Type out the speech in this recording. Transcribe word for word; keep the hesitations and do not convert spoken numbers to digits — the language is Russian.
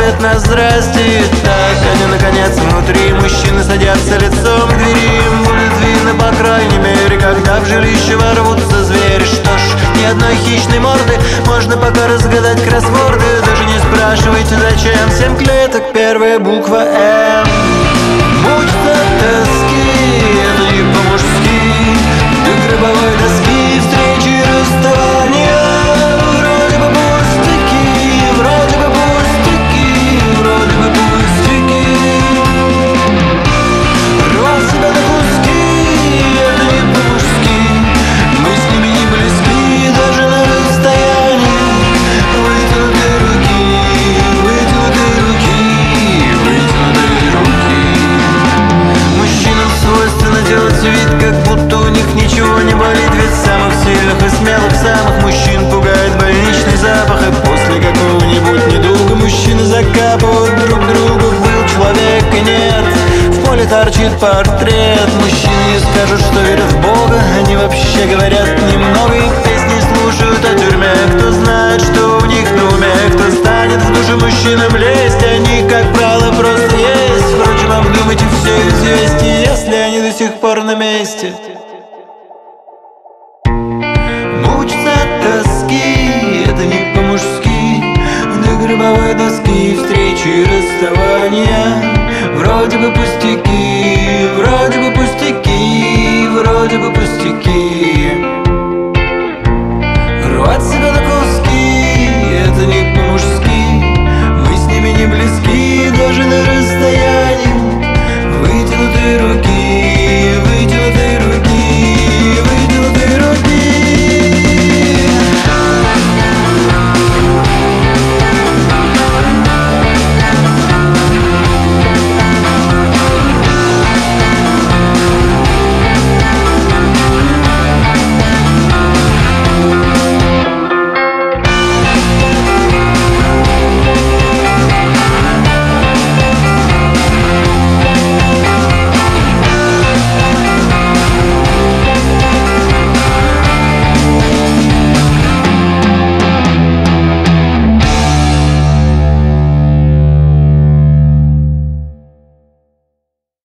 ответ на здрасте. Так они наконец внутри, мужчины садятся лицом к двери. Им будет видно, по крайней мере, когда в жилище ворвутся звери. Что ж, ни одной хищной морды, можно пока разгадать кроссворды. Даже не спрашивайте зачем, семь клеток, первая буква М. Мучиться от тоски, это не по-мужски. До гробовой доски, встречи и расставания. Вроде бы пустяки, вроде бы пустяки, вроде бы пустяки. Рвать себя на куски, это не по-мужски. Мы с ними не близки, даже на расстоянии. Вытянутые руки, вытянутые руки, вытянутые руки. Мужчинам свойственно делать вид, как будто у них ничего не болит. Ведь самых сильных и смелых, самых мужчин пугает больничный запах. И после какого-нибудь недуга мужчины закапывают друг друга. Был человек и нет, в поле торчит портрет. Мужчины не скажут, что верят в Бога, они вообще говорят немного. И песни слушают о тюрьме. Кто знает, что у них на уме, кто станет в душу мужчинам лезть. Они, как правило, просто есть. Впрочем, обдумайте все известия, если они до сих пор на месте. Мучиться от тоски, это не по-мужски. До гробовой доски, встречи и расставания. Вроде бы пустяки, вроде бы пустяки, вроде бы пустяки.